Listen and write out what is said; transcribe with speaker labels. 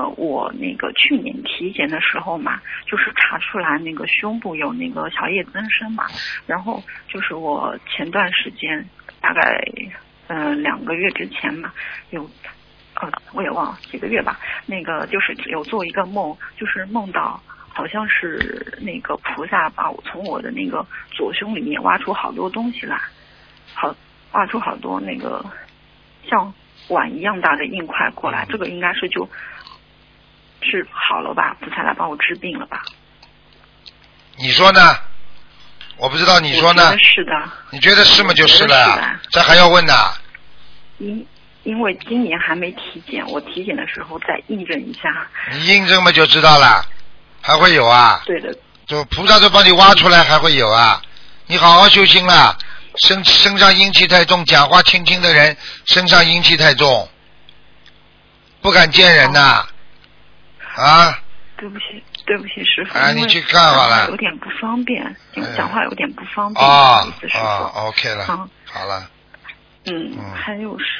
Speaker 1: 我那个去年体检的时候嘛，就是查出来那个胸部有那个小叶增生嘛，然后就是我前段时间大概2个月之前嘛，我也忘了几个月吧，那个就是有做一个梦，就是梦到好像是那个菩萨把我从我的那个左胸里面挖出好多东西来，挖出好多那个像碗一样大的硬块过来，这个应该是就是好了吧，菩萨来帮我治病了吧？
Speaker 2: 你说呢？我不知道，你说呢？
Speaker 1: 我觉得是的。
Speaker 2: 你觉得是吗？就是了，这还要问呢？
Speaker 1: 因为今年还没体检，我体检的时候再印证一下。
Speaker 2: 你印证嘛就知道了，还会有啊？
Speaker 1: 对的。
Speaker 2: 就菩萨都帮你挖出来，还会有啊？你好好修心了，身上阴气太重，讲话轻轻的人身上阴气太重，不敢见人呐。啊？
Speaker 1: 对不起，师傅。
Speaker 2: 你去看好了。
Speaker 1: 有点不方便，因为讲话有点不方便。
Speaker 2: 哦
Speaker 1: 不好意思，师傅。
Speaker 2: OK 了。
Speaker 1: 好
Speaker 2: 了。
Speaker 1: 还有